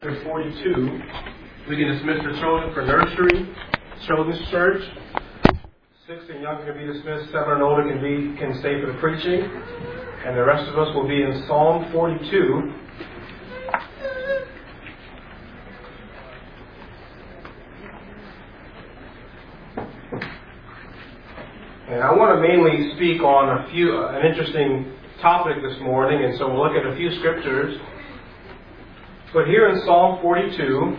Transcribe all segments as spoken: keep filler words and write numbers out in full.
Chapter forty-two, we can dismiss the children for nursery, children's church. Six and younger can be dismissed, seven and older can be can stay for the preaching, and the rest of us will be in Psalm forty-two. And I want to mainly speak on a few uh, an interesting topic this morning, and so we'll look at a few scriptures. But here in Psalm forty-two,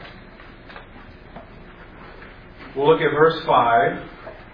we'll look at verse five.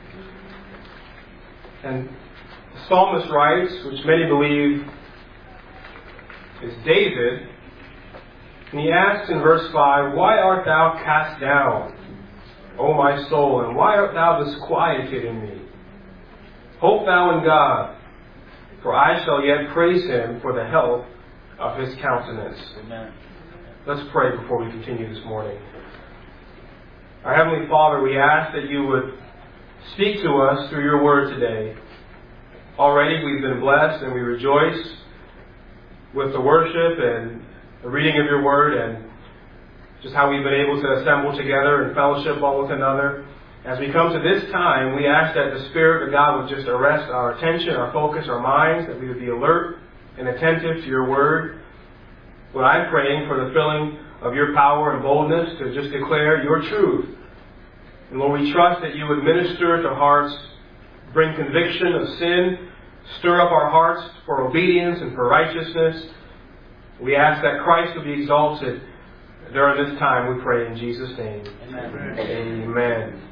And the psalmist writes, which many believe is David, and he asks in verse five, "Why art thou cast down, O my soul, and why art thou disquieted in me? Hope thou in God, for I shall yet praise Him for the health of His countenance." Amen. Let's pray before we continue this morning. Our Heavenly Father, we ask that you would speak to us through your word today. Already we've been blessed and we rejoice with the worship and the reading of your word and just how we've been able to assemble together and fellowship one with another. As we come to this time, we ask that the Spirit of God would just arrest our attention, our focus, our minds, that we would be alert and attentive to your word. Lord, I'm praying for the filling of your power and boldness to just declare your truth. And Lord, we trust that you would minister to hearts, bring conviction of sin, stir up our hearts for obedience and for righteousness. We ask that Christ would be exalted during this time, we pray in Jesus' name. Amen. Amen.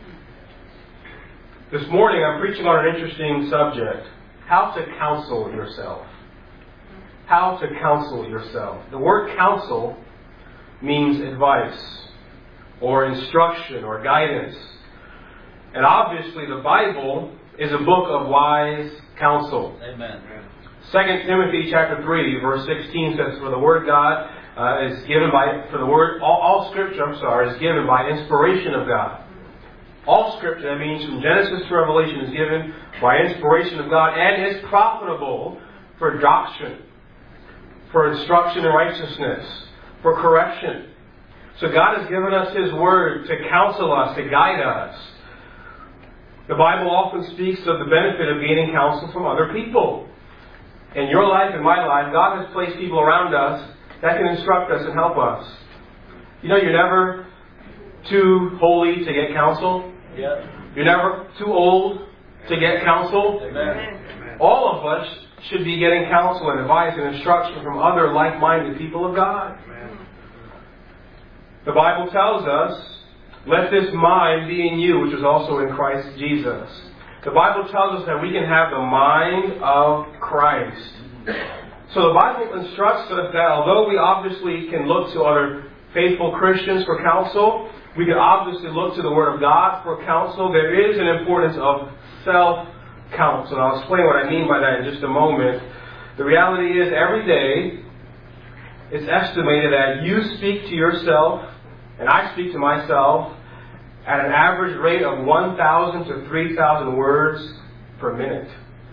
This morning I'm preaching on an interesting subject: how to counsel yourself. How to counsel yourself. The word counsel means advice or instruction or guidance. And obviously the Bible is a book of wise counsel. Amen. Second Timothy chapter three verse sixteen says, "For the word of God uh, is given by, for the word, all, all scripture, I'm sorry, is given by inspiration of God." All scripture, that means from Genesis to Revelation, is given by inspiration of God and is profitable for doctrine, for instruction in righteousness, for correction. So God has given us His Word to counsel us, to guide us. The Bible often speaks of the benefit of gaining counsel from other people. In your life and my life, God has placed people around us that can instruct us and help us. You know, you're never too holy to get counsel. Yeah. You're never too old to get counsel. Amen. All of us should be getting counsel and advice and instruction from other like-minded people of God. Amen. The Bible tells us, "Let this mind be in you, which is also in Christ Jesus." The Bible tells us that we can have the mind of Christ. So the Bible instructs us that although we obviously can look to other faithful Christians for counsel, we can obviously look to the Word of God for counsel, there is an importance of self-counsel. I'll explain what I mean by that in just a moment. The reality is, every day, it's estimated that you speak to yourself, and I speak to myself, at an average rate of one thousand to three thousand words per minute.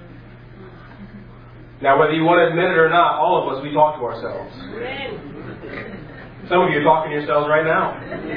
Now, whether you want to admit it or not, all of us, we talk to ourselves. Some of you are talking to yourselves right now.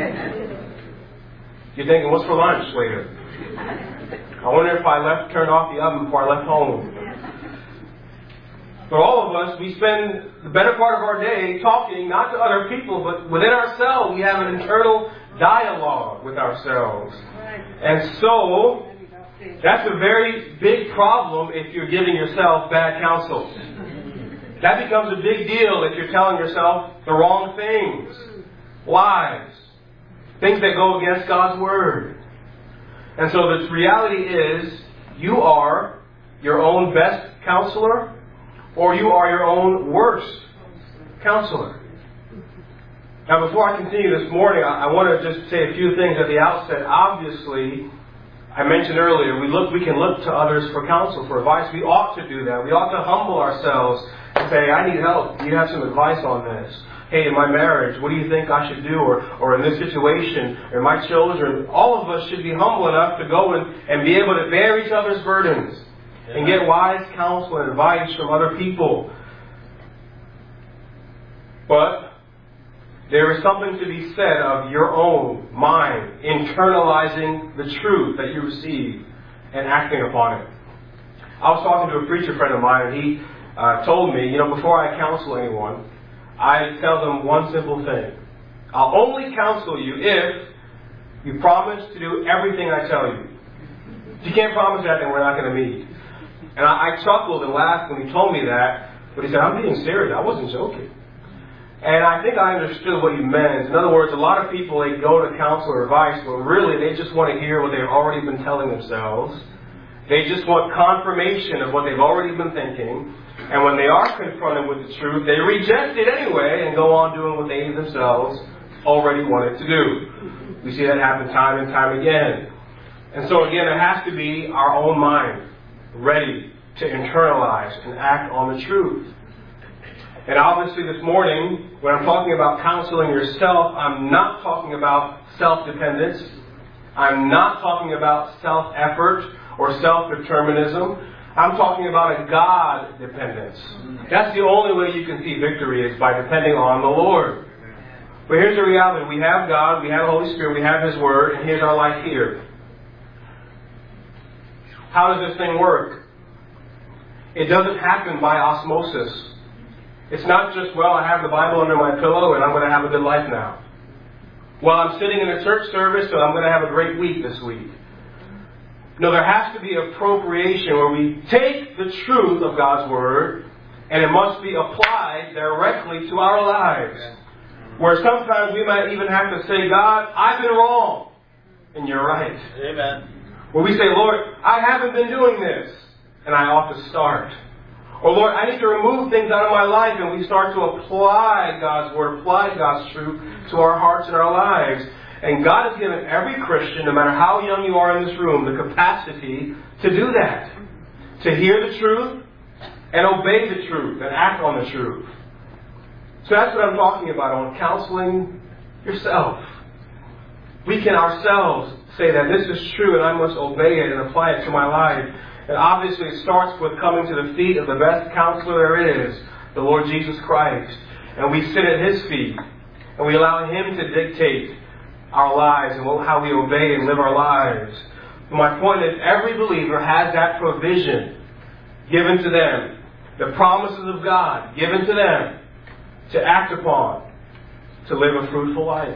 You're thinking, what's for lunch later? I wonder if I left turned off the oven before I left home. For all of us, we spend the better part of our day talking not to other people, but within ourselves. We have an internal dialogue with ourselves. And so, that's a very big problem if you're giving yourself bad counsel. That becomes a big deal if you're telling yourself the wrong things, lies, things that go against God's Word. And so the reality is, you are your own best counselor, or you are your own worst counselor. Now, before I continue this morning, I, I want to just say a few things at the outset. Obviously, I mentioned earlier, we look, we can look to others for counsel, for advice. We ought to do that. We ought to humble ourselves and say, "I need help. Do you have some advice on this? Hey, in my marriage, what do you think I should do?" Or, or in this situation, or my children. All of us should be humble enough to go and, and be able to bear each other's burdens. Yeah. And get wise counsel and advice from other people. But There is something to be said of your own mind internalizing the truth that you receive and acting upon it. I was talking to a preacher friend of mine, and he uh, told me, you know, before I counsel anyone, I tell them one simple thing. I'll only counsel you if you promise to do everything I tell you. If you can't promise that, then we're not going to meet. And I, I chuckled and laughed when he told me that, but he said, I'm being serious. I wasn't joking. And I think I understood what he meant. In other words, a lot of people, they go to counsel or advice, but really they just want to hear what they've already been telling themselves. They just want confirmation of what they've already been thinking. And when they are confronted with the truth, they reject it anyway and go on doing what they themselves already wanted to do. We see that happen time and time again. And so again, it has to be our own mind ready to internalize and act on the truth. And obviously this morning, when I'm talking about counseling yourself, I'm not talking about self-dependence. I'm not talking about self-effort or self-determinism. I'm talking about a God-dependence. That's the only way you can see victory is by depending on the Lord. But here's the reality. We have God, we have the Holy Spirit, we have His Word, and here's our life here. How does this thing work? It doesn't happen by osmosis. It's not just, well, I have the Bible under my pillow and I'm going to have a good life now. Well, I'm sitting in a church service, so I'm going to have a great week this week. No, there has to be appropriation where we take the truth of God's Word and it must be applied directly to our lives. Where sometimes we might even have to say, God, I've been wrong. And you're right. Amen. Where we say, Lord, I haven't been doing this. And I ought to start. Or Lord, I need to remove things out of my life, and we start to apply God's Word, apply God's truth to our hearts and our lives. And God has given every Christian, no matter how young you are in this room, the capacity to do that. To hear the truth and obey the truth and act on the truth. So that's what I'm talking about on counseling yourself. We can ourselves say that this is true and I must obey it and apply it to my life. And obviously it starts with coming to the feet of the best counselor there is, the Lord Jesus Christ. And we sit at His feet. And we allow Him to dictate our lives and how we obey and live our lives. But my point is, every believer has that provision given to them. The promises of God given to them to act upon, to live a fruitful life.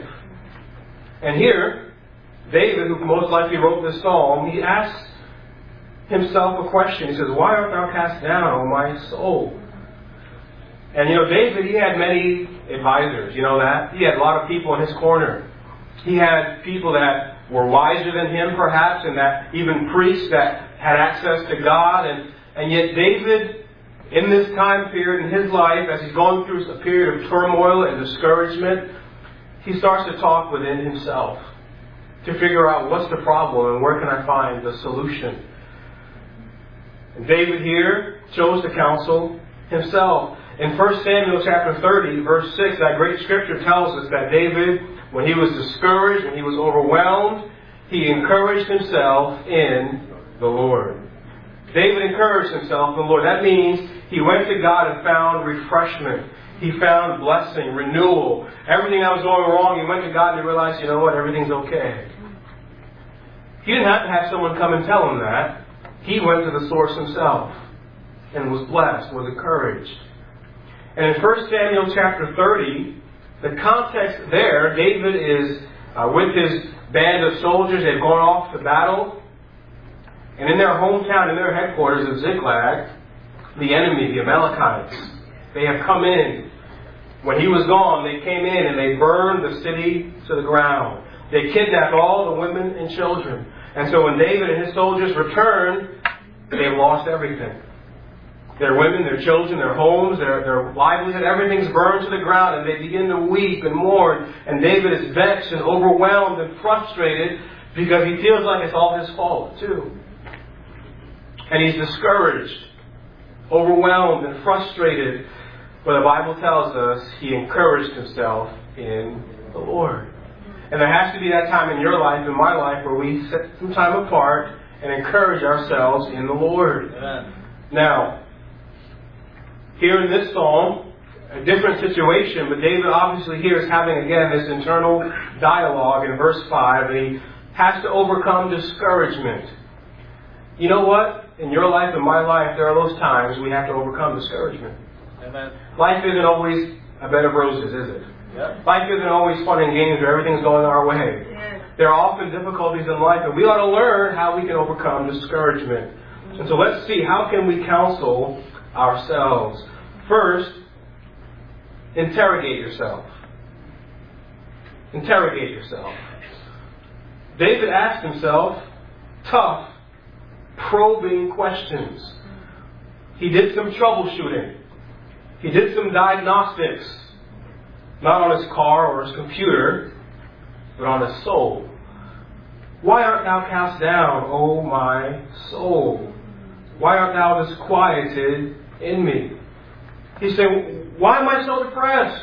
And here, David, who most likely wrote this psalm, he asks himself a question. He says, why art thou cast down, O my soul? And you know, David, he had many advisors. You know that? He had a lot of people in his corner. He had people that were wiser than him, perhaps, and that even priests that had access to God. And, and yet David, in this time period in his life, as he's going through a period of turmoil and discouragement, he starts to talk within himself to figure out what's the problem and where can I find the solution. And David here chose to counsel himself. In First Samuel chapter thirty, verse six, that great scripture tells us that David, when he was discouraged, when he was overwhelmed, he encouraged himself in the Lord. David encouraged himself in the Lord. That means he went to God and found refreshment. He found blessing, renewal. Everything that was going wrong, he went to God and he realized, you know what, everything's okay. He didn't have to have someone come and tell him that. He went to the source himself and was blessed, was encouraged. And in First Samuel chapter thirty, the context there, David is uh, with his band of soldiers. They've gone off to battle. And in their hometown, in their headquarters of Ziklag, the enemy, the Amalekites, they have come in. When he was gone, they came in and they burned the city to the ground. They kidnapped all the women and children. And so when David and his soldiers returned, they've lost everything. Their women, their children, their homes, their, their livelihood, everything's burned to the ground. And they begin to weep and mourn. And David is vexed and overwhelmed and frustrated because he feels like it's all his fault too. And he's discouraged, overwhelmed and frustrated. But the Bible tells us he encouraged himself in the Lord. And there has to be that time in your life, in my life, where we set some time apart and encourage ourselves in the Lord. Amen. Now, here in this psalm, a different situation, but David obviously here is having, again, this internal dialogue in verse five, and he has to overcome discouragement. You know what? In your life and my life, there are those times we have to overcome discouragement. Amen. Life isn't always a bed of roses, is it? Yep. Life isn't always fun and games where everything's going our way. Yes. There are often difficulties in life, and we ought to learn how we can overcome discouragement. And so let's see, how can we counsel ourselves? First, interrogate yourself. Interrogate yourself. David asked himself tough, probing questions. He did some troubleshooting. He did some diagnostics. Not on his car or his computer, but on his soul. Why art thou cast down, O my soul? Why art thou disquieted in me? He's saying, why am I so depressed?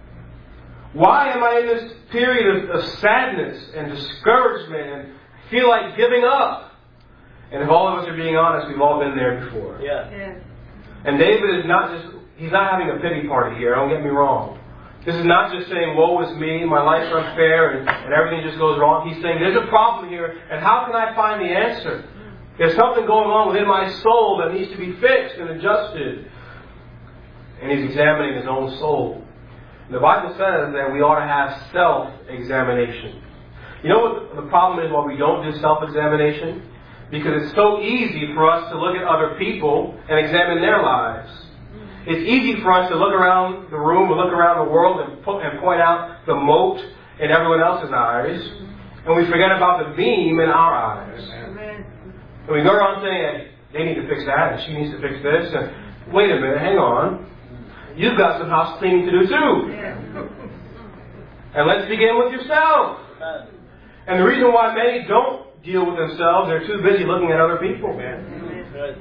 Why am I in this period of, of sadness and discouragement and feel like giving up? And if all of us are being honest, we've all been there before. Yeah. Yes. And David is not just, he's not having a pity party here, don't get me wrong. This is not just saying, woe is me, my life's unfair, and, and everything just goes wrong. He's saying, there's a problem here, and how can I find the answer? There's something going on within my soul that needs to be fixed and adjusted. And he's examining his own soul. The Bible says that we ought to have self-examination. You know what the problem is why we don't do self-examination? Because it's so easy for us to look at other people and examine their lives. It's easy for us to look around the room or look around the world and, put, and point out the mote in everyone else's eyes, and we forget about the beam in our eyes. Amen. And we go around saying, hey, they need to fix that, and she needs to fix this, and wait a minute, hang on. You've got some house cleaning to do too. Yes. And let's begin with yourself. And the reason why many don't deal with themselves, they're too busy looking at other people. Good.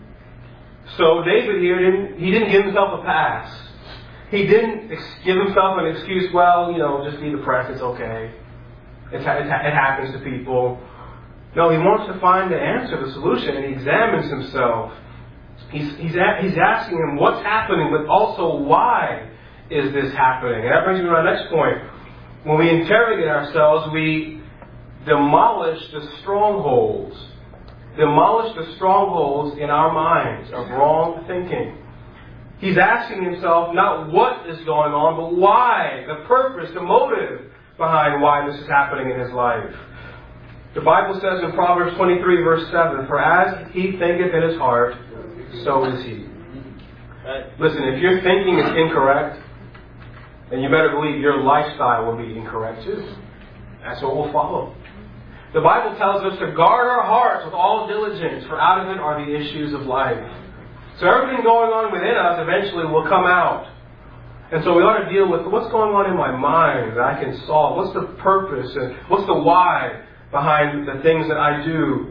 So David here, didn't he didn't give himself a pass. He didn't ex- give himself an excuse, well, you know, just be depressed, it's okay. It's, it, it happens to people. No, he wants to find the answer, the solution, and he examines himself. He's, he's, a, he's asking him what's happening, but also why is this happening? And that brings me to our next point. When we interrogate ourselves, we demolish the strongholds. Demolish the strongholds in our minds of wrong thinking. He's asking himself not what is going on, but why, the purpose, the motive behind why this is happening in his life. The Bible says in Proverbs twenty-three, verse seven, for as he thinketh in his heart, so is he. Right. Listen, if your thinking is incorrect, then you better believe your lifestyle will be incorrect too. That's what will follow. The Bible tells us to guard our hearts with all diligence, for out of it are the issues of life. So everything going on within us eventually will come out. And so we ought to deal with what's going on in my mind that I can solve. What's the purpose and what's the why behind the things that I do?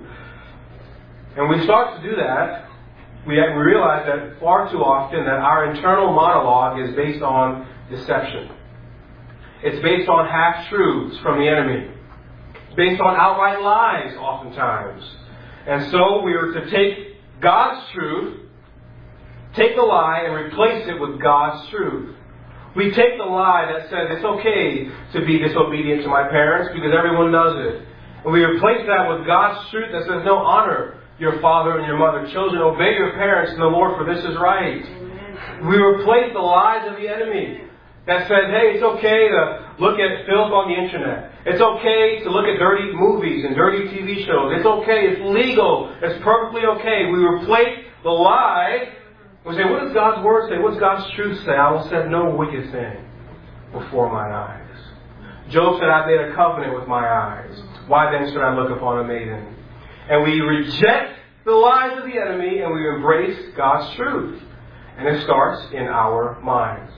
And we start to do that. We, we realize that far too often that our internal monologue is based on deception. It's based on half-truths from the enemy. Based on outright lies oftentimes. And so we are to take God's truth, take the lie, and replace it with God's truth. We take the lie that says it's okay to be disobedient to my parents because everyone does it. And we replace that with God's truth that says, no, honor your father and your mother. Children, obey your parents in the Lord, for this is right. Amen. We replace the lies of the enemy that says, hey, it's okay to look at filth on the internet. It's okay to look at dirty movies and dirty T V shows. It's okay. It's legal. It's perfectly okay. We replace the lie. We say, what does God's Word say? What does God's truth say? I will set no wicked thing before my eyes. Job said, I made a covenant with my eyes. Why then should I look upon a maiden? And we reject the lies of the enemy and we embrace God's truth. And it starts in our minds.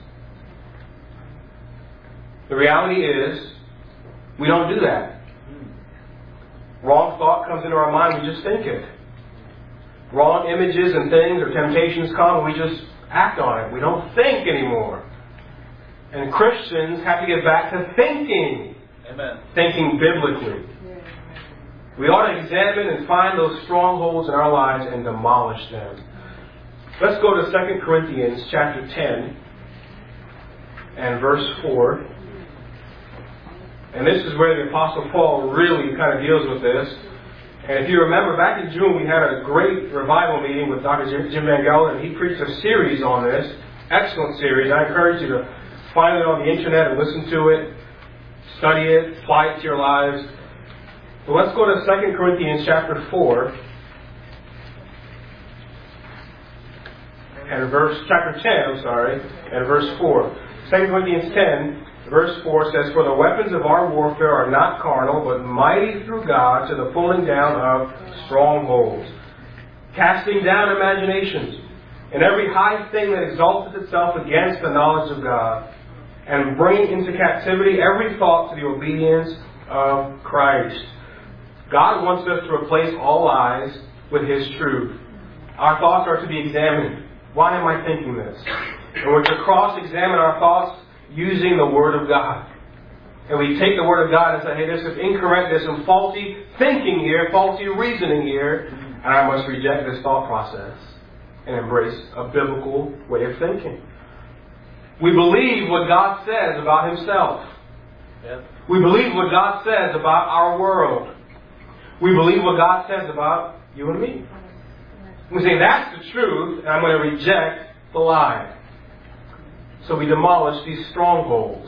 The reality is, we don't do that. Wrong thought comes into our mind, we just think it. Wrong images and things or temptations come and we just act on it. We don't think anymore. And Christians have to get back to thinking. Amen. Thinking biblically. We ought to examine and find those strongholds in our lives and demolish them. Let's go to Second Corinthians chapter ten. and verse four. And this is where the Apostle Paul really kind of deals with this. And if you remember, back in June, we had a great revival meeting with Doctor Jim, Jim Van Gelder, and he preached a series on this. Excellent series. I encourage you to find it on the internet and listen to it, study it, apply it to your lives. So let's go to Second Corinthians chapter four. And verse, chapter ten, I'm sorry, and verse four. Second Corinthians ten, verse four says, "For the weapons of our warfare are not carnal, but mighty through God to the pulling down of strongholds, casting down imaginations, and every high thing that exalteth itself against the knowledge of God, and bringing into captivity every thought to the obedience of Christ." God wants us to replace all lies with His truth. Our thoughts are to be examined. Why am I thinking this? And we're to cross-examine our thoughts using the Word of God. And we take the Word of God and say, hey, there's some incorrect, there's some faulty thinking here, faulty reasoning here, and I must reject this thought process and embrace a biblical way of thinking. We believe what God says about Himself. Yes. We believe what God says about our world. We believe what God says about you and me. We say, that's the truth, and I'm going to reject the lie. So we demolish these strongholds.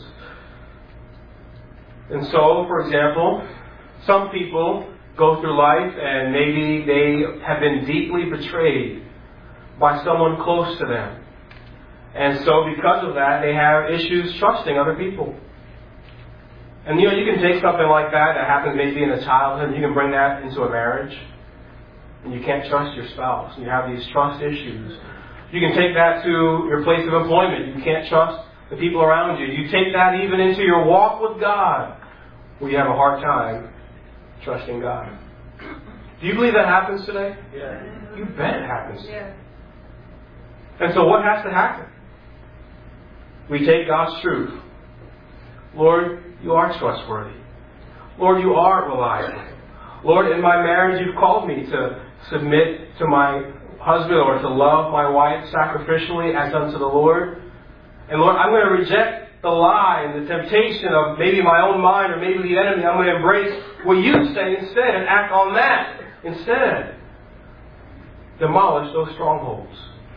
And so, for example, some people go through life and maybe they have been deeply betrayed by someone close to them. And so because of that, they have issues trusting other people. And you know, you can take something like that that happens maybe in a childhood, and you can bring that into a marriage. And you can't trust your spouse. And you have these trust issues. You can take that to your place of employment. You can't trust the people around you. You take that even into your walk with God, where you have a hard time trusting God. Do you believe that happens today? Yeah. You bet it happens. Yeah. And so what has to happen? We take God's truth. Lord, you are trustworthy. Lord, you are reliable. Lord, in my marriage, you've called me to submit to my husband or to love my wife sacrificially as unto the Lord. And Lord, I'm going to reject the lie and the temptation of maybe my own mind or maybe the enemy. I'm going to embrace what you say instead and act on that instead. Demolish those strongholds.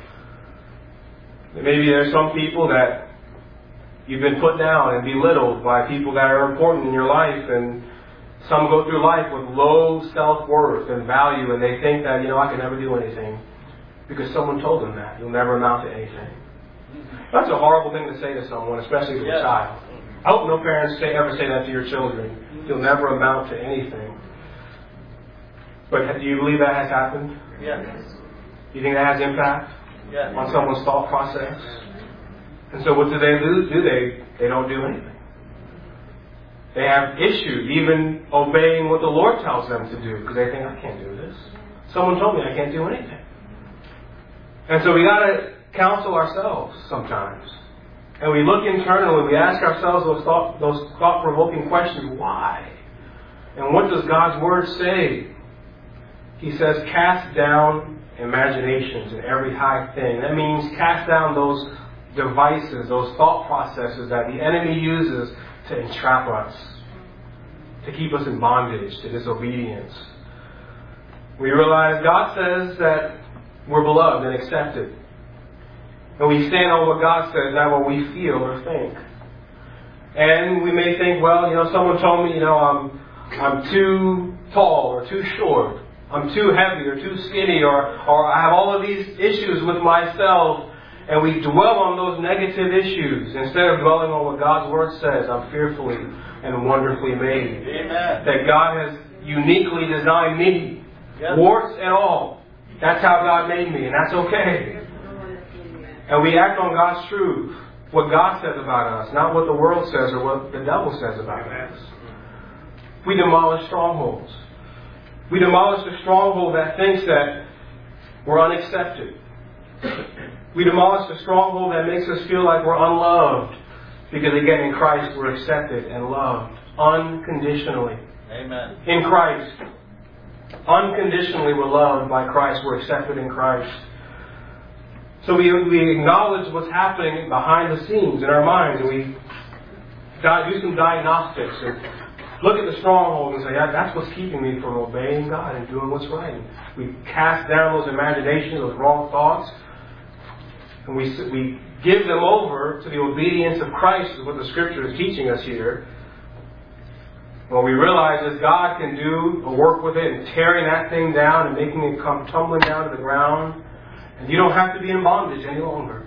And maybe there's some people that you've been put down and belittled by people that are important in your life, and some go through life with low self-worth and value, and they think that, you know, I can never do anything because someone told them that. You'll never amount to anything. That's a horrible thing to say to someone, especially to a Yeah. child. I hope no parents say, ever say that to your children. You'll never amount to anything. But do you believe that has happened? Yes. Do you think that has impact Yes. on someone's thought process? And so what do they do? Do they? They don't do anything. They have issues even obeying what the Lord tells them to do because they think, I can't do this. Someone told me I can't do anything. And so we got to counsel ourselves sometimes. And we look internally, we ask ourselves those thought, those thought-provoking questions. Why? And what does God's Word say? He says, cast down imaginations and every high thing. That means cast down those devices, those thought processes that the enemy uses to entrap us, to keep us in bondage, to disobedience. We realize God says that we're beloved and accepted. And we stand on what God says, not what we feel or think. And we may think, well, you know, someone told me, you know, I'm I'm too tall or too short. I'm too heavy or too skinny, or, or I have all of these issues with myself. And we dwell on those negative issues instead of dwelling on what God's Word says. I'm fearfully and wonderfully made. Amen. That God has uniquely designed me. Yes. Warts and all. That's how God made me, and that's okay. And we act on God's truth. What God says about us, not what the world says or what the devil says about us. We demolish strongholds. We demolish the stronghold that thinks that we're unaccepted. We demolish the stronghold that makes us feel like we're unloved. Because again, in Christ we're accepted and loved unconditionally. Amen. In Christ. Unconditionally we're loved by Christ. We're accepted in Christ. So we, we acknowledge what's happening behind the scenes in our minds, and we do some diagnostics and look at the stronghold and say, that's what's keeping me from obeying God and doing what's right. We cast down those imaginations, those wrong thoughts, and we we give them over to the obedience of Christ, is what the Scripture is teaching us here. Well, we realize that God can do a work with it and tearing that thing down and making it come tumbling down to the ground. And you don't have to be in bondage any longer.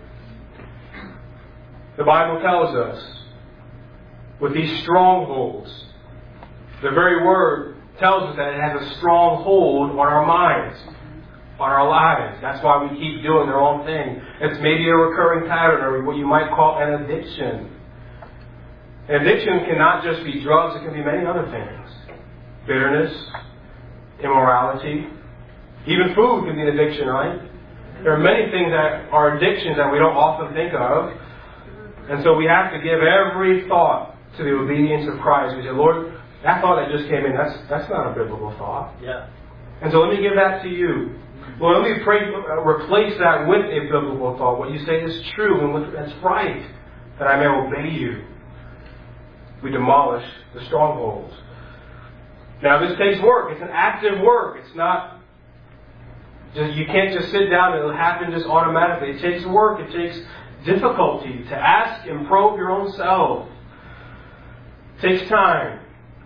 The Bible tells us, with these strongholds, the very word tells us that it has a strong hold on our minds, on our lives. That's why we keep doing the wrong thing. It's maybe a recurring pattern, or what you might call an addiction. An addiction cannot just be drugs, it can be many other things. Bitterness, immorality, even food can be an addiction, right? There are many things that are addictions that we don't often think of. And so we have to give every thought to the obedience of Christ. We say, Lord, that thought that just came in, that's that's not a biblical thought. Yeah. And so let me give that to you. Lord, let me pray, uh, replace that with a biblical thought. What you say is true and that's right, that I may obey you. We demolish the strongholds. Now this takes work. It's an active work. It's not just, you can't just sit down and it'll happen just automatically. It takes work. It takes difficulty to ask and probe your own self. It takes time.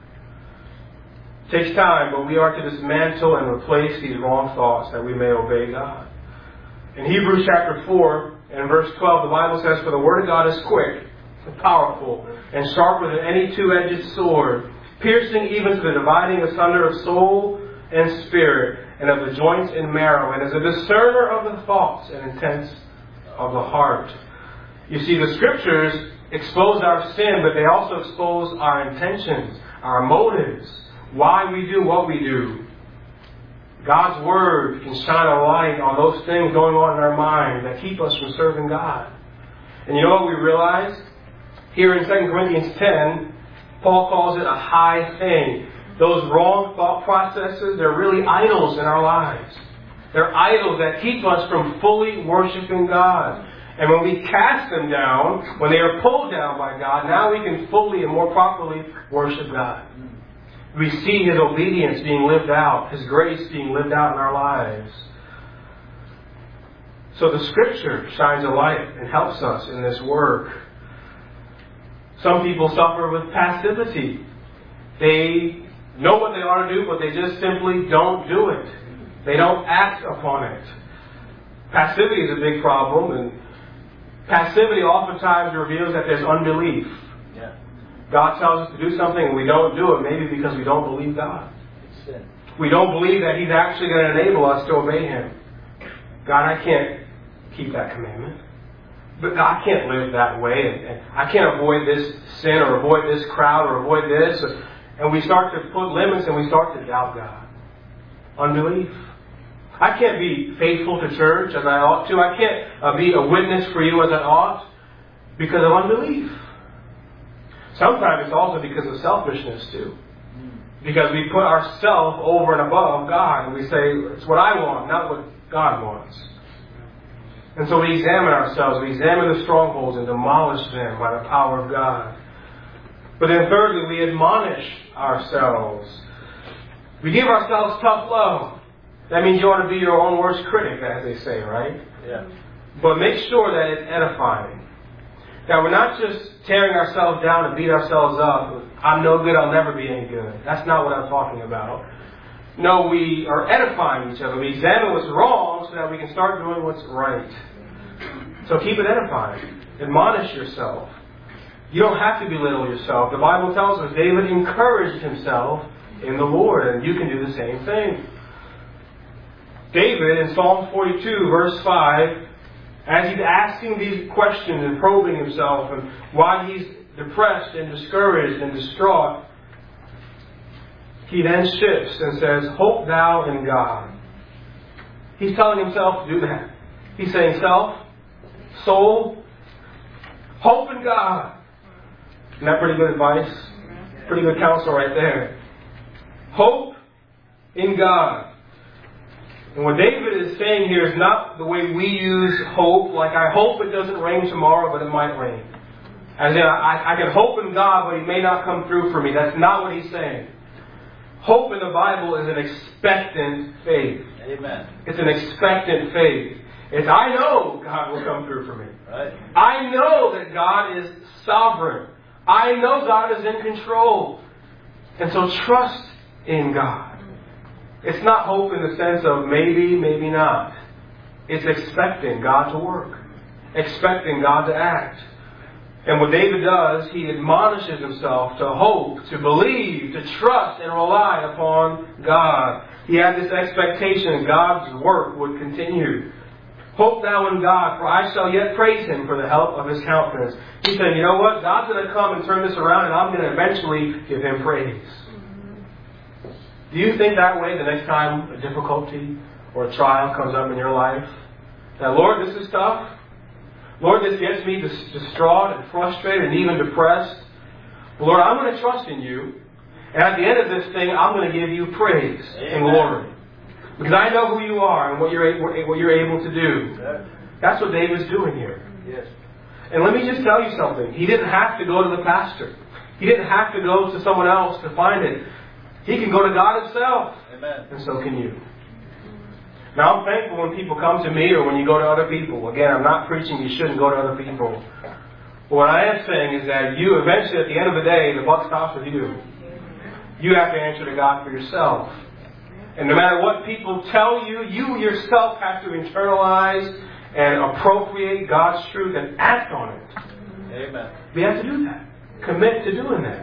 It takes time, but we are to dismantle and replace these wrong thoughts that we may obey God. In Hebrews chapter four and verse twelve, the Bible says, "For the word of God is quick and powerful and sharper than any two-edged sword, piercing even to the dividing asunder of soul and spirit, and of the joints and marrow, and is a discerner of the thoughts and intents of the heart." You see, the Scriptures expose our sin, but they also expose our intentions, our motives, why we do what we do. God's Word can shine a light on those things going on in our mind that keep us from serving God. And you know what we realize? Here in Second Corinthians ten, Paul calls it a high thing. Those wrong thought processes, they're really idols in our lives. They're idols that keep us from fully worshiping God. And when we cast them down, when they are pulled down by God, now we can fully and more properly worship God. We see His obedience being lived out, His grace being lived out in our lives. So the Scripture shines a light and helps us in this work. Some people suffer with passivity. They know what they ought to do, but they just simply don't do it. They don't act upon it. Passivity is a big problem, and passivity oftentimes reveals that there's unbelief. Yeah. God tells us to do something and we don't do it, maybe because we don't believe God. It's sin. We don't believe that He's actually going to enable us to obey Him. God, I can't keep that commandment. But God can't live that way. And I can't avoid this sin or avoid this crowd or avoid this. And we start to put limits and we start to doubt God. Unbelief. I can't be faithful to church as I ought to. I can't uh, be a witness for you as I ought because of unbelief. Sometimes it's also because of selfishness too. Because we put ourselves over and above God and we say, it's what I want, not what God wants. And so we examine ourselves, we examine the strongholds and demolish them by the power of God. But then thirdly, we admonish ourselves. We give ourselves tough love. That means you ought to be your own worst critic, as they say, right? Yeah. But make sure that it's edifying. That we're not just tearing ourselves down and beat ourselves up. I'm no good, I'll never be any good. That's not what I'm talking about. No, we are edifying each other. We examine what's wrong so that we can start doing what's right. So keep it edifying. Admonish yourself. You don't have to belittle yourself. The Bible tells us David encouraged himself in the Lord, and you can do the same thing. David, in Psalm forty-two, verse five, as he's asking these questions and probing himself and why he's depressed and discouraged and distraught, he then shifts and says, "Hope thou in God." He's telling himself to do that. He's saying, self, soul, hope in God. Isn't that pretty good advice? Pretty good counsel right there. Hope in God. And what David is saying here is not the way we use hope, like I hope it doesn't rain tomorrow, but it might rain. As in, I, I can hope in God, but He may not come through for me. That's not what he's saying. Hope in the Bible is an expectant faith. Amen. It's an expectant faith. It's, I know God will come through for me. Right. I know that God is sovereign. I know God is in control. And so trust in God. It's not hope in the sense of maybe, maybe not. It's expecting God to work. Expecting God to act. And what David does, he admonishes himself to hope, to believe, to trust and rely upon God. He had this expectation God's work would continue. Hope thou in God, for I shall yet praise Him for the help of His countenance. He said, you know what? God's going to come and turn this around, and I'm going to eventually give Him praise. Do you think that way the next time a difficulty or a trial comes up in your life? That, Lord, this is tough. Lord, this gets me dis- distraught and frustrated and even depressed. Lord, I'm going to trust in You. And at the end of this thing, I'm going to give You praise Amen. And glory. Because I know who You are and what you're, what you're able to do. That's what David's doing here. Yes. And let me just tell you something. He didn't have to go to the pastor. He didn't have to go to someone else to find it. He can go to God Himself. Amen. And so can you. Now, I'm thankful when people come to me or when you go to other people. Again, I'm not preaching you shouldn't go to other people. But what I am saying is that you eventually, at the end of the day, the buck stops with you. You have to answer to God for yourself. And no matter what people tell you, you yourself have to internalize and appropriate God's truth and act on it. Amen. We have to do that. Commit to doing that.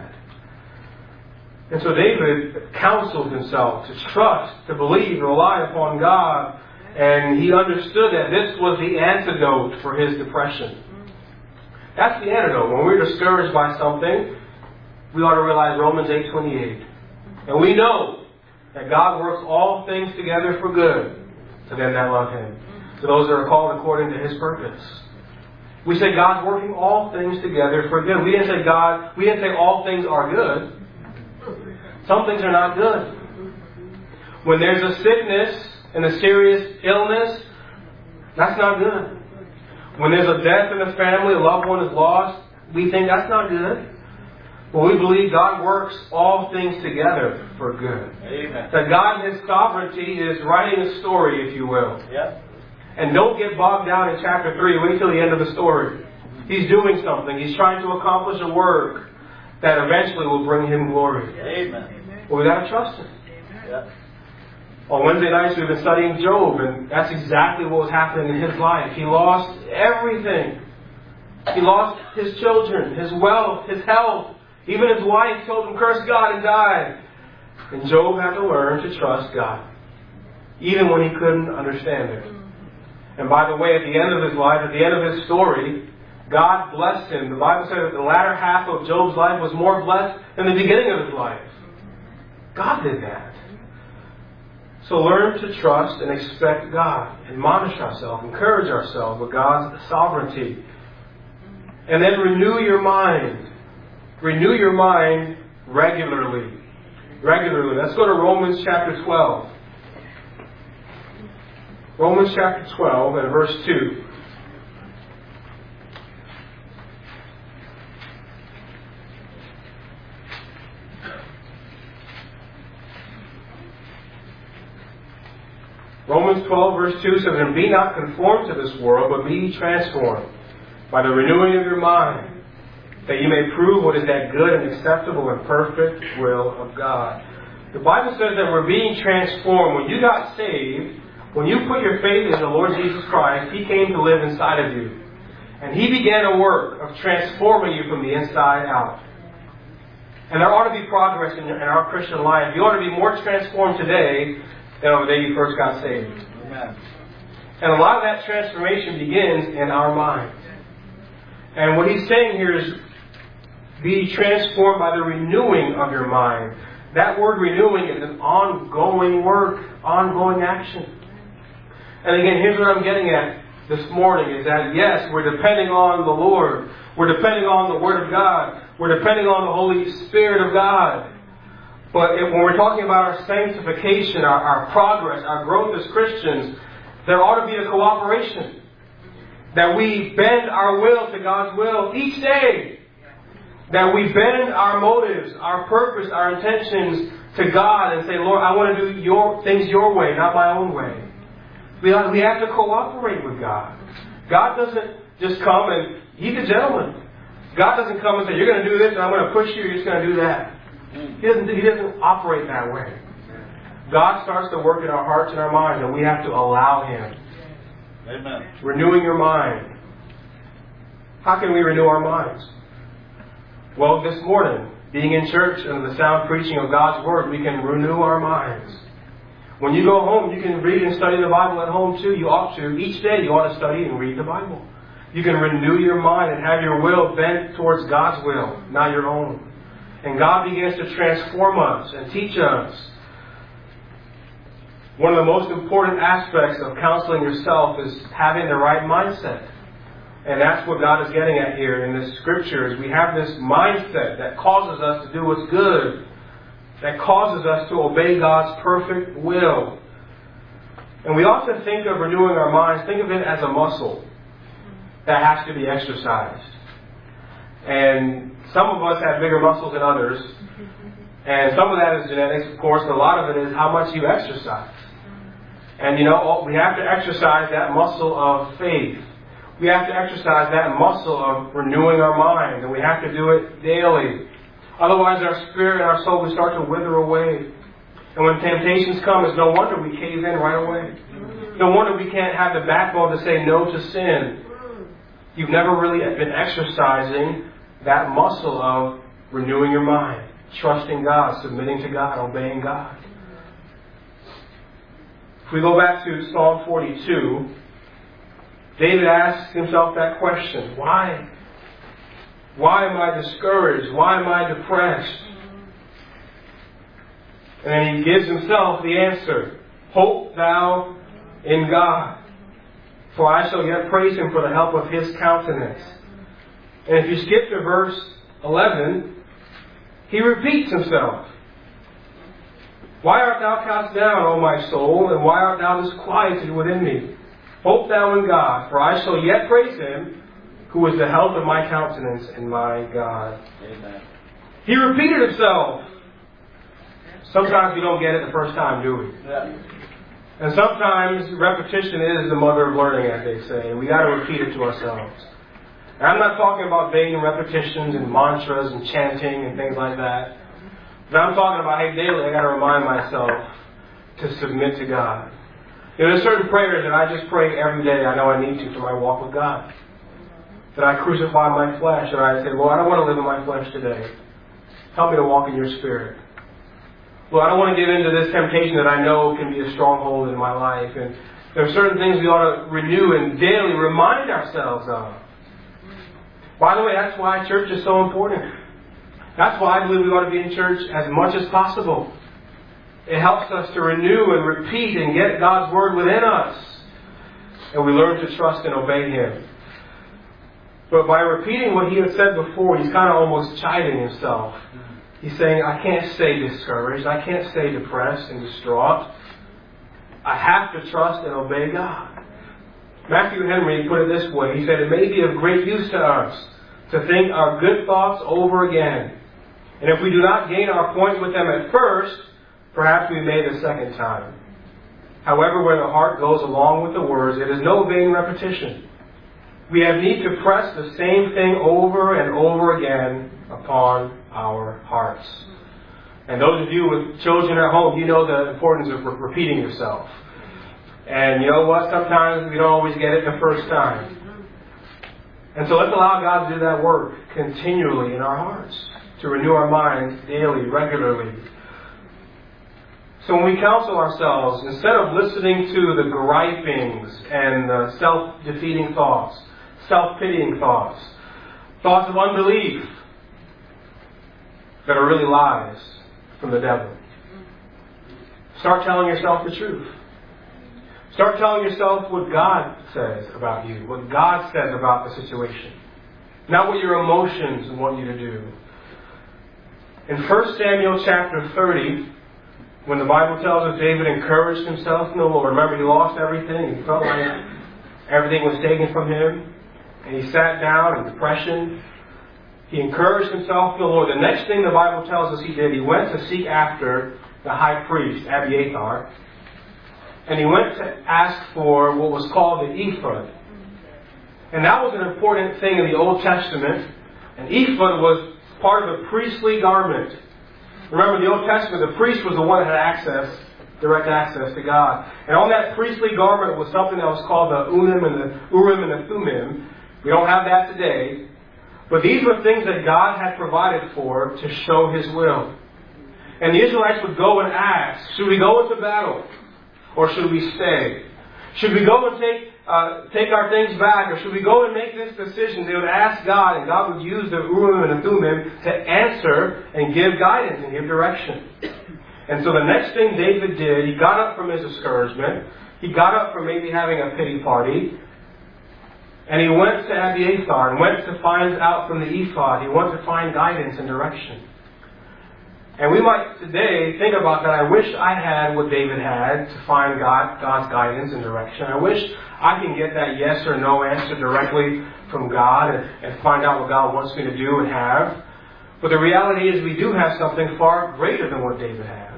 And so David counseled himself to trust, to believe, to rely upon God. And he understood that this was the antidote for his depression. That's the antidote. When we're discouraged by something, we ought to realize Romans eight twenty-eight. And we know that God works all things together for good to them that love Him, to those that are called according to His purpose. We say God's working all things together for good. We didn't say God, we didn't say all things are good. Some things are not good. When there's a sickness and a serious illness, that's not good. When there's a death in the family, a loved one is lost, we think that's not good. But we believe God works all things together for good. Amen. That God in His sovereignty is writing a story, if you will. Yep. And don't get bogged down in chapter three. Wait till the end of the story. He's doing something. He's trying to accomplish a work that eventually will bring Him glory. Amen. But we've got to trust Him. Yep. On Wednesday nights we've been studying Job, and that's exactly what was happening in his life. He lost everything. He lost his children, his wealth, his health. Even his wife told him, curse God, and died. And Job had to learn to trust God, even when he couldn't understand it. And by the way, at the end of his life, at the end of his story, God blessed him. The Bible says that the latter half of Job's life was more blessed than the beginning of his life. God did that. So learn to trust and expect God. Admonish ourselves, encourage ourselves with God's sovereignty. And then renew your mind. Renew your mind regularly. Regularly. Let's go to Romans chapter twelve. Romans chapter twelve and verse two. Romans twelve verse two says, and be not conformed to this world, but be transformed by the renewing of your mind, that you may prove what is that good and acceptable and perfect will of God. The Bible says that we're being transformed. When you got saved, when you put your faith in the Lord Jesus Christ, He came to live inside of you. And He began a work of transforming you from the inside out. And there ought to be progress in, in our Christian life. You ought to be more transformed today than on the day you first got saved. Amen. And a lot of that transformation begins in our mind. And what he's saying here is, be transformed by the renewing of your mind. That word renewing is an ongoing work, ongoing action. And again, here's what I'm getting at this morning, is that yes, we're depending on the Lord. We're depending on the Word of God. We're depending on the Holy Spirit of God. But if, when we're talking about our sanctification, our, our progress, our growth as Christians, there ought to be a cooperation. That we bend our will to God's will each day. That we bend our motives, our purpose, our intentions to God and say, Lord, I want to do your things your way, not my own way. We have, we have to cooperate with God. God doesn't just come and He's a gentleman. God doesn't come and say, you're going to do this and I'm going to push you, you're just going to do that. He doesn't, he doesn't operate that way. God starts to work in our hearts and our minds, and we have to allow Him. Amen. Renewing your mind. How can we renew our minds? Well, this morning, being in church and the sound preaching of God's Word, we can renew our minds. When you go home, you can read and study the Bible at home too. You ought to. Each day you ought to study and read the Bible. You can renew your mind and have your will bent towards God's will, not your own. And God begins to transform us and teach us. One of the most important aspects of counseling yourself is having the right mindset. And that's what God is getting at here in this scripture. Is we have this mindset that causes us to do what's good. That causes us to obey God's perfect will. And we often think of renewing our minds, think of it as a muscle that has to be exercised. And some of us have bigger muscles than others. And some of that is genetics, of course, but a lot of it is how much you exercise. And you know, we have to exercise that muscle of faith. We have to exercise that muscle of renewing our mind. And we have to do it daily. Otherwise, our spirit and our soul will start to wither away. And when temptations come, it's no wonder we cave in right away. No wonder we can't have the backbone to say no to sin. You've never really been exercising that muscle of renewing your mind, trusting God, submitting to God, obeying God. If we go back to Psalm forty-two, David asks himself that question. Why? Why am I discouraged? Why am I depressed? And then he gives himself the answer. Hope thou in God, for I shall yet praise Him for the help of His countenance. And if you skip to verse eleven, he repeats himself. Why art thou cast down, O my soul, and why art thou disquieted within me? Hope thou in God, for I shall yet praise Him, who is the health of my countenance and my God. Amen. He repeated himself. Sometimes we don't get it the first time, do we? Yeah. And sometimes repetition is the mother of learning, as they say, and we got to repeat it to ourselves. And I'm not talking about vain repetitions and mantras and chanting and things like that. But I'm talking about, hey, daily I got to remind myself to submit to God. You know, there's certain prayers that I just pray every day. I know I need to for my walk with God. That I crucify my flesh, and I say, Lord, I don't want to live in my flesh today. Help me to walk in your Spirit. Lord, I don't want to give in to this temptation that I know can be a stronghold in my life. And there are certain things we ought to renew and daily remind ourselves of. By the way, that's why church is so important. That's why I believe we ought to be in church as much as possible. It helps us to renew and repeat and get God's Word within us. And we learn to trust and obey Him. But by repeating what he had said before, he's kind of almost chiding himself. He's saying, I can't stay discouraged. I can't stay depressed and distraught. I have to trust and obey God. Matthew Henry put it this way. He said, it may be of great use to us to think our good thoughts over again. And if we do not gain our point with them at first, perhaps we may the second time. However, where the heart goes along with the words, it is no vain repetition. We have need to press the same thing over and over again upon our hearts. And those of you with children at home, you know the importance of re- repeating yourself. And you know what? Sometimes we don't always get it the first time. And so let's allow God to do that work continually in our hearts, to renew our minds daily, regularly. So when we counsel ourselves, instead of listening to the gripings and the self-defeating thoughts, self-pitying thoughts, thoughts of unbelief that are really lies from the devil, start telling yourself the truth. Start telling yourself what God says about you, what God says about the situation, not what your emotions want you to do. In First Samuel chapter thirty, when the Bible tells us David encouraged himself in the Lord. Remember, he lost everything. He felt like everything was taken from him. And he sat down in depression. He encouraged himself in the Lord. The next thing the Bible tells us he did, he went to seek after the high priest, Abiathar. And he went to ask for what was called the ephod. And that was an important thing in the Old Testament. An ephod was part of a priestly garment. Remember, in the Old Testament, the priest was the one that had access, direct access to God. And on that priestly garment was something that was called the Urim and the Urim and the Thummim. We don't have that today. But these were things that God had provided for to show His will. And the Israelites would go and ask, should we go into battle? Or should we stay? Should we go and take uh, take our things back? Or should we go and make this decision? They would ask God, and God would use the Urim and the Thummim to answer and give guidance and give direction. And so the next thing David did, he got up from his discouragement. He got up from maybe having a pity party. And he went to Abiathar and went to find out from the ephod. He went to find guidance and direction. And we might today think about that. I wish I had what David had to find God, God's guidance and direction. I wish I can get that yes or no answer directly from God and, and find out what God wants me to do and have. But the reality is we do have something far greater than what David had.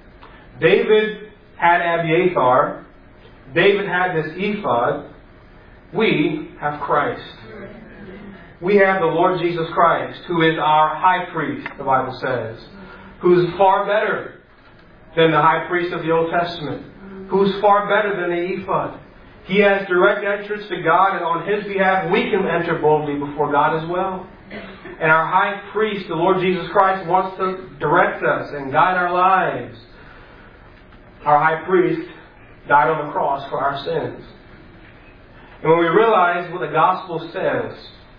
David had Abiathar. David had this ephod. We have Christ. We have the Lord Jesus Christ, who is our high priest, the Bible says, who's far better than the high priest of the Old Testament, who's far better than the ephod. He has direct entrance to God, and on His behalf we can enter boldly before God as well. And our high priest, the Lord Jesus Christ, wants to direct us and guide our lives. Our high priest died on the cross for our sins. And when we realize what the gospel says,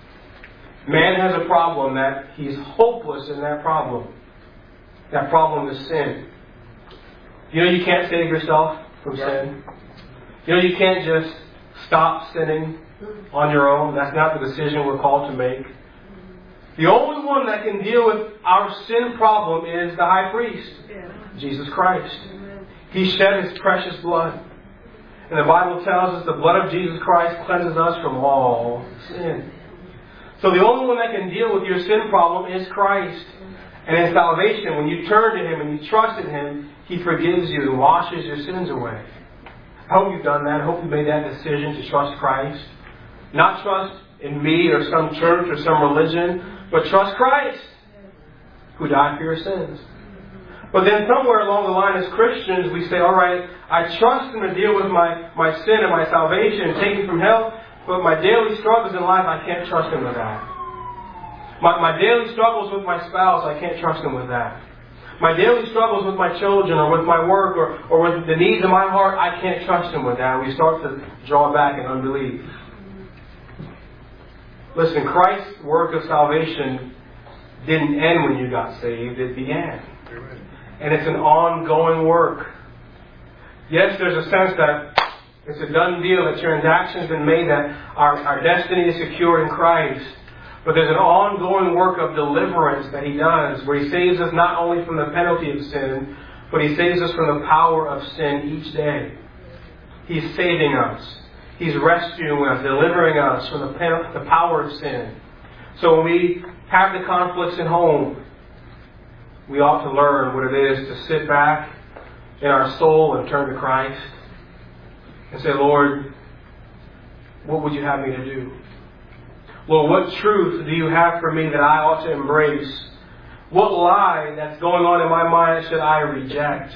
man has a problem that he's hopeless in that problem. That problem is sin. You know you can't save yourself from sin. You know you can't just stop sinning on your own. That's not the decision we're called to make. The only one that can deal with our sin problem is the high priest, Jesus Christ. He shed His precious blood. And the Bible tells us the blood of Jesus Christ cleanses us from all sin. So the only one that can deal with your sin problem is Christ. And in salvation, when you turn to Him and you trust in Him, He forgives you and washes your sins away. I hope you've done that. I hope you made that decision to trust Christ. Not trust in me or some church or some religion, but trust Christ, who died for your sins. But then somewhere along the line as Christians, we say, all right, I trust Him to deal with my, my sin and my salvation and take me from hell, but my daily struggles in life, I can't trust Him with that. My, my daily struggles with my spouse, I can't trust Him with that. My daily struggles with my children or with my work or, or with the needs of my heart, I can't trust Him with that. We start to draw back in unbelief. Listen, Christ's work of salvation didn't end when you got saved. It began. And it's an ongoing work. Yes, there's a sense that it's a done deal, that transaction's been made, that our, our destiny is secured in Christ. But there's an ongoing work of deliverance that He does, where He saves us not only from the penalty of sin, but He saves us from the power of sin each day. He's saving us. He's rescuing us, delivering us from the, pen- the power of sin. So when we have the conflicts at home, we ought to learn what it is to sit back in our soul and turn to Christ and say, Lord, what would you have me to do? Lord, what truth do you have for me that I ought to embrace? What lie that's going on in my mind should I reject?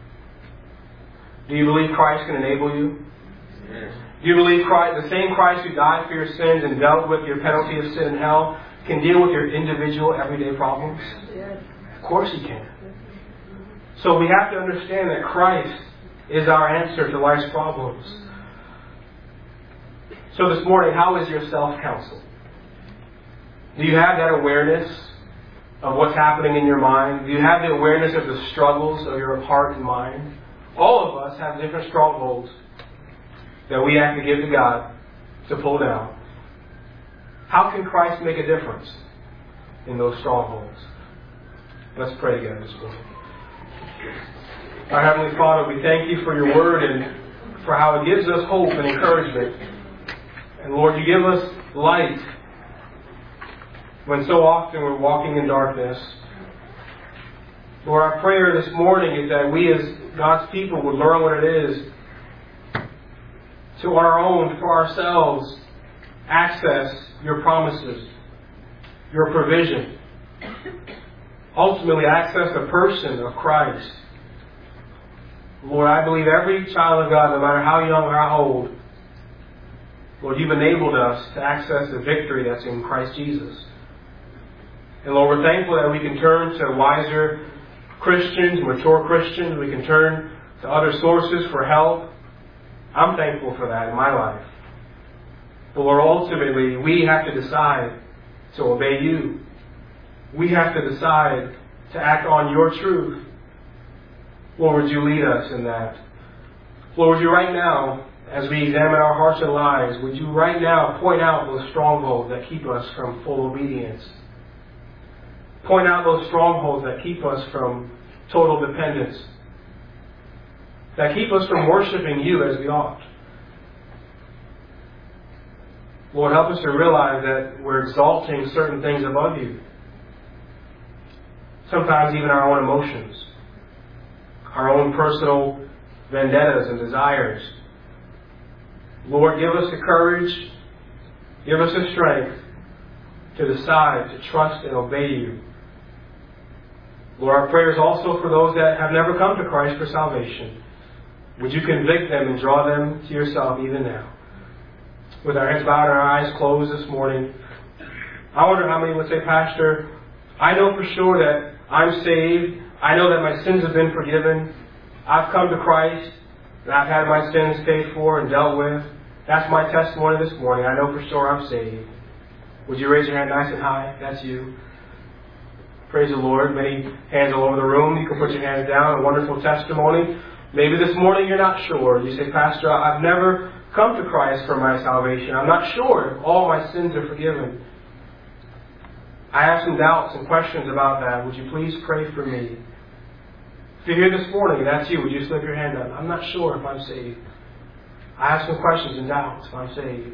Do you believe Christ can enable you? Yes. Do you believe Christ, the same Christ who died for your sins and dealt with your penalty of sin and hell, can deal with your individual everyday problems? Yes. Of course He can. So we have to understand that Christ is our answer to life's problems. So this morning, how is your self-counsel? Do you have that awareness of what's happening in your mind? Do you have the awareness of the struggles of your heart and mind? All of us have different strongholds that we have to give to God to pull down. How can Christ make a difference in those strongholds? Let's pray together this morning. Our Heavenly Father, we thank you for your word and for how it gives us hope and encouragement. And Lord, you give us light when so often we're walking in darkness. Lord, our prayer this morning is that we as God's people would learn what it is to on our own, for ourselves, access your promises, your provision. Ultimately, access the person of Christ. Lord, I believe every child of God, no matter how young or how old, Lord, you've enabled us to access the victory that's in Christ Jesus. And Lord, we're thankful that we can turn to wiser Christians, mature Christians. We can turn to other sources for help. I'm thankful for that in my life. But Lord, ultimately, we have to decide to obey you. We have to decide to act on your truth. Lord, would you lead us in that? Lord, would you right now, as we examine our hearts and lives, would you right now point out those strongholds that keep us from full obedience? Point out those strongholds that keep us from total dependence, that keep us from worshiping you as we ought. Lord, help us to realize that we're exalting certain things above you. Sometimes even our own emotions, our own personal vendettas and desires. Lord, give us the courage, give us the strength to decide to trust and obey you. Lord, our prayer is also for those that have never come to Christ for salvation. Would you convict them and draw them to yourself even now? With our heads bowed and our eyes closed this morning, I wonder how many would say, Pastor, I know for sure that I'm saved. I know that my sins have been forgiven. I've come to Christ and I've had my sins paid for and dealt with. That's my testimony this morning. I know for sure I'm saved. Would you raise your hand nice and high? That's you. Praise the Lord. Many hands all over the room. You can put your hands down. A wonderful testimony. Maybe this morning you're not sure. You say, Pastor, I've never come to Christ for my salvation. I'm not sure if all my sins are forgiven. I have some doubts and questions about that. Would you please pray for me? If you're here this morning and that's you, would you slip your hand up? I'm not sure if I'm saved. I have some questions and doubts if I'm saved.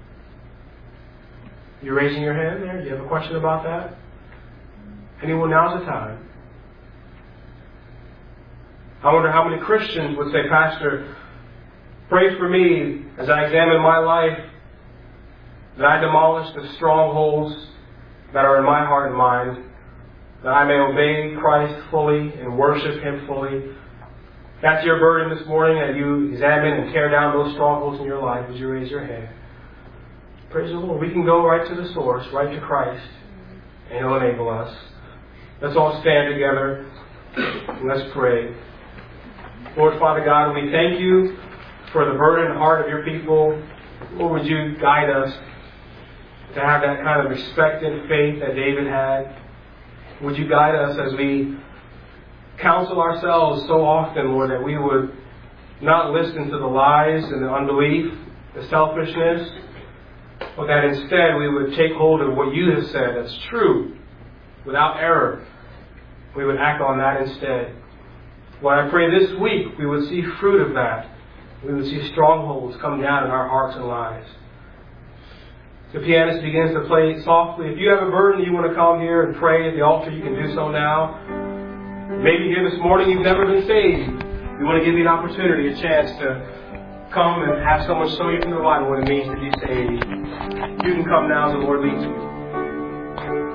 You're raising your hand there? Do you have a question about that? Anyone? Now's the time. I wonder how many Christians would say, Pastor, pray for me as I examine my life, that I demolish the strongholds that are in my heart and mind, that I may obey Christ fully and worship Him fully. That's your burden this morning, that you examine and tear down those strongholds in your life. Would you raise your hand? Praise the Lord. We can go right to the source, right to Christ, and He'll enable us. Let's all stand together and let's pray. Lord Father God, we thank you for the burdened heart of your people. Lord, would you guide us to have that kind of expectant faith that David had? Would you guide us as we counsel ourselves so often, Lord, that we would not listen to the lies and the unbelief, the selfishness, but that instead we would take hold of what you have said that's true, without error. We would act on that instead. Lord, I pray this week we would see fruit of that. We would see strongholds come down in our hearts and lives. The pianist begins to play softly. If you have a burden, you want to come here and pray at the altar, you can do so now. Maybe here this morning you've never been saved. We want to give you an opportunity, a chance to come and have someone show you from the Bible what it means to be saved. You can come now as the Lord leads you.